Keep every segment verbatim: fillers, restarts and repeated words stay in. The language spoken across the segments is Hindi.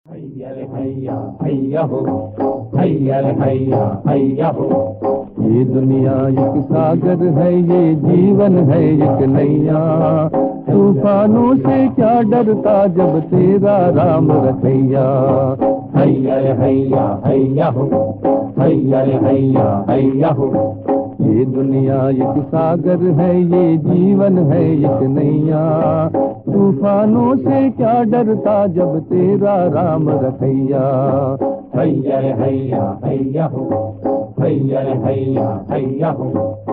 हैया रे हैया हैया हो, हैया रे हैया हैया हो। ये दुनिया एक सागर है, ये जीवन है एक नैया। तूफानों से क्या डरता जब तेरा राम रखैया। हैया रे हैया हैया हो, हैया रे हैया हैया हो। ये दुनिया एक सागर है, ये जीवन है एक नैया। तूफानों से क्या डरता जब तेरा राम रखैया। हैया रे हैया हैया हो, हैया रे हैया हैया हो।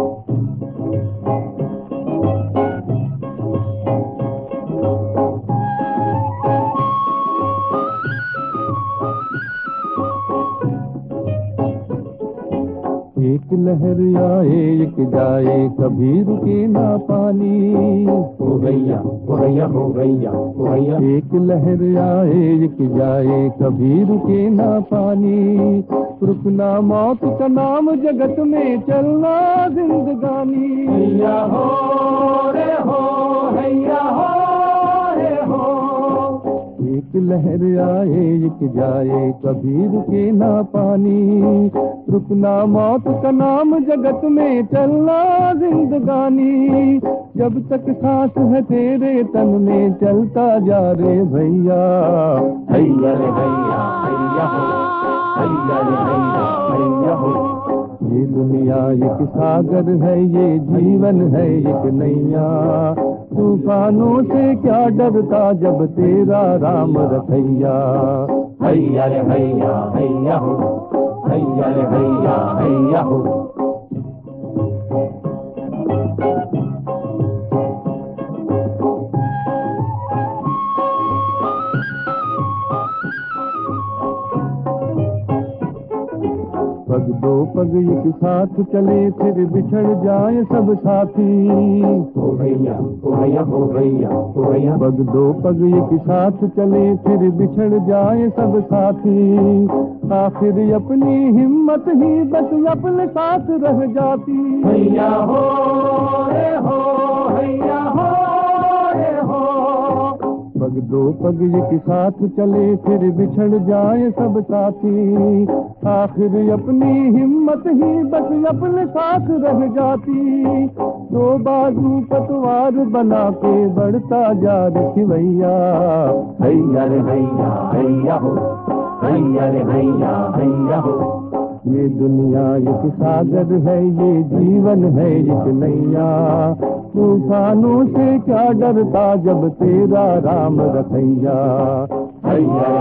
एक लहर आए एक जाए, कभी रुके ना पानी। हो गैया हो गैया हो गैया हो गैया। एक लहर आए एक जाए, कभी रुके ना पानी। रुकना मौत का नाम, जगत में चलना जिंदगानी। हैया हो रे हो, हैया हो रे हो। एक लहर आए एक जाए, कभी रुके ना पानी। रुकना मौत का नाम, जगत में चलना जिंदगानी। जब तक सांस है तेरे तन में, चलता जा रे भैया। हैया रे हैया हैया हो, हैया रे हैया हैया हो। ये दुनिया एक सागर है, ये जीवन है एक नैया। तूफानों से क्या डरता जब तेरा राम रखैया। हैया रे हैया हैया हो, हैया रे हैया हैया हो। पग दो पग एक साथ चले, फिर बिछड़ जाए सब साथी। हो गैया हो गैया हो गैया हो गैया। पग दो पग एक साथ चले, फिर बिछड़ जाए सब साथी। आखिर अपनी हिम्मत ही बस अपने साथ रह जाती। हैया हो रे हो, हैया हो रे हो। पग दो पग एक साथ चले, फिर बिछड़ जाए सब साथी। आखिर अपनी हिम्मत ही बस अपने साथ रह जाती। दो बाजू पतवार बना के बढ़ता जा रखवैया। हैया रे हैया हैया हो, हैया रे हैया हैया हो। ये दुनिया एक सागर है, ये जीवन है एक नैया। तूफानों से क्या डरता जब तेरा राम रखैया। हैया